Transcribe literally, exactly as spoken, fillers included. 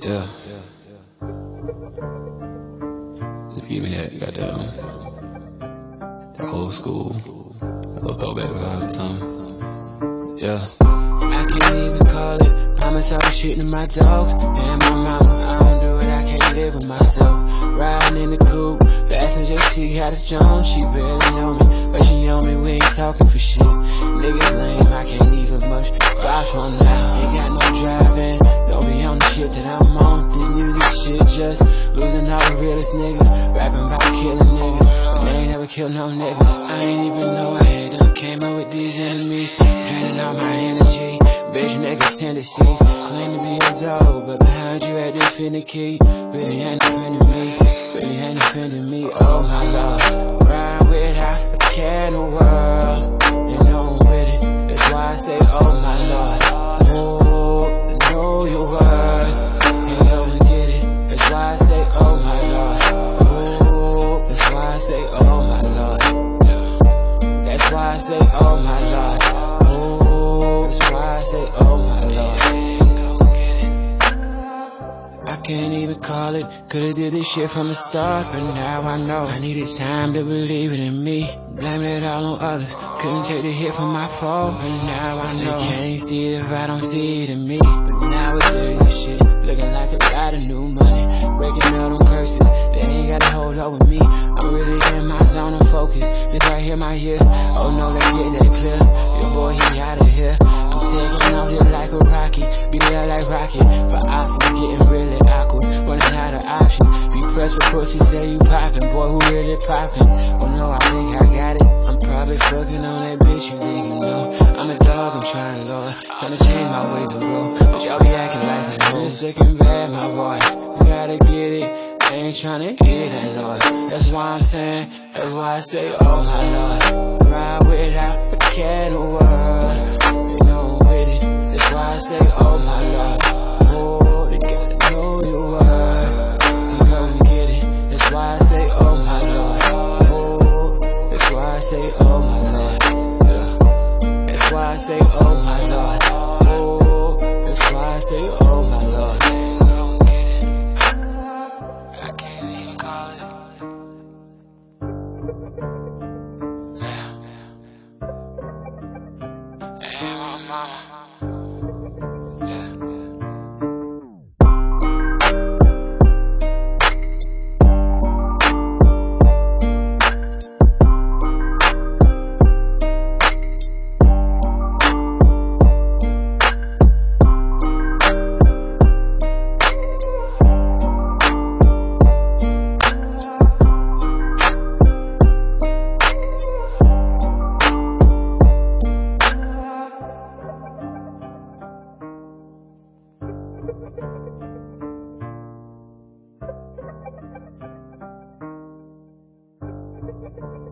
Yeah. Just give me that goddamn that old school, a little throwback vibe or something. Yeah. I can't even call it. Promise I'll be shooting my dogs and my mama. I don't do it, I can't live with myself. Riding in the coupe, passenger seat had a Jones. She barely know me, but she on me. We ain't talking for shit. Niggas lame, I can't even much. Watch one now, ain't got no driving. Don't be on the shit that I'm on. This music shit just losing all the realest niggas. Rapping about killing niggas, but they ain't never killed no niggas. I ain't even know I had them. Came up with these enemies, draining all my energy. Bitch nigga tendencies, claim to be a dog, but behind you at the key. Really ain't defending me, really ain't defending me. Oh my lord, ride without a care in the world, and on with it. That's why I say oh my lord. Oh, I know your word, and go get it. That's why I say oh my lord. Oh, that's why I say oh my lord. That's why I say oh my lord. Oh, that's why I say oh my lord. I can't even call it. Could've did this shit from the start, but now I know I needed time to believe it in me. Blame it all on others. Couldn't take the hit from my fault, but now I know. They can't see it if I don't see it in me. But nowadays this shit looking like a lot of new money. Breaking out on curses, they ain't got a hold over me. I'm really in my zone of focus. If I hear my ear, oh no, let's get that clear. Your boy, he out of here. I'm taking off here like a rocket, beat it up like rocket. For options getting really awkward, running out of options. Be pressed with pussy, say you poppin', boy, who really poppin'? Oh no, I think I got it. I'm probably fucking on that bitch, you think you know. I'm a dog, I'm trying, Lord, trying to change my ways of grow. But y'all be acting like some hoes. It's looking bad, my boy, you gotta get it. I ain't tryna hear that, Lord. That's why I'm saying, that's why I say, oh my Lord. Ride without a care in the world, you know with it. That's why I say, oh my Lord. Oh, they gotta know your word, you come get it. That's why I say, oh my Lord. Oh, that's why I say, oh my Lord. Yeah. That's why I say, oh my Lord. Oh, that's why I say, oh my Lord. Thank you.